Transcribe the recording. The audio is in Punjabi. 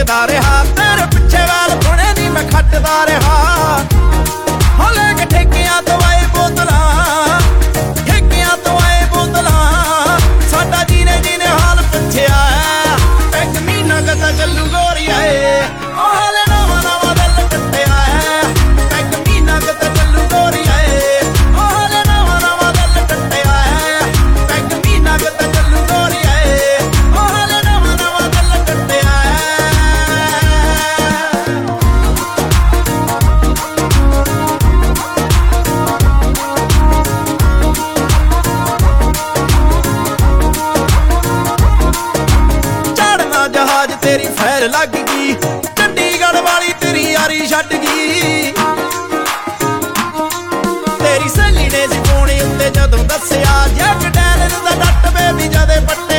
ਟਿਕਦਾ ਰਿਹਾ, ਤੇਰੇ ਪਿੱਛੇ ਵਾਲ ਥੋੜੇ ਨਹੀਂ ਮੈਂ ਖੱਟਦਾ ਰਿਹਾ। ਹੋ ਲੈ ਕੇ ਠੇਕਿਆਂ ਤੋਂ ਆਏ ਬੋਤਲਾਂ, ਠੇਕਿਆਂ ਤੋਂ ਆਏ ਬੋਤਲਾਂ, ਸਾਡਾ ਜੀਨੇ ਜੀਨੇ ਹਾਲ ਪੁੱਛਿਆ ਇੱਕ ਮਹੀਨਾ ਕਦਾ ਚੱਲੂ ਗੋਰੀਆ ਏ। ਉਹ ਹਾਲੇ ਨਵਾਂ ਨਵਾਂ ਦਿਲ ਕੱਟਿਆ ਇੱਕ ਮਹੀਨਾ ਕਦਾ ਚੱਲੂ ਗੋਰੀਆ ਏ। ਉਹ ਹਾਲੇ ਨਵਾਂ ਨਵਾਂ ਦਿਲ ਕੱਟਿਆ ਇੱਕ ਮਹੀਨਾ ਕਦਾ ਚੱਲੂ ਗੋਰੀਆ ਏ। ਉਹ ਹਾਲੇ ਨਵਾਂ ਨਵਾਂ ਦਿਲ ਕੱਟਿਆ। ਚੜਨਾ ਜਹਾਜ਼ ਤੇਰੀ ਫੈਰ ਲੱਗ ਗਈ, ਚੰਡੀਗੜ੍ਹ ਵਾਲੀ ਤੇਰੀ ਯਾਰੀ ਛੱਡ ਗਈ। ਤੇਰੀ ਸਹੇਲੀ ਨੇ ਸੀ ਫੋਨ ਉੱਤੇ ਜਦੋਂ ਦੱਸਿਆ, ਜੈਕ ਡੈਨਿਸ ਦਾ ਡੱਟ ਬੇਬੀ ਜਦੇ ਪੱਟਿਆ।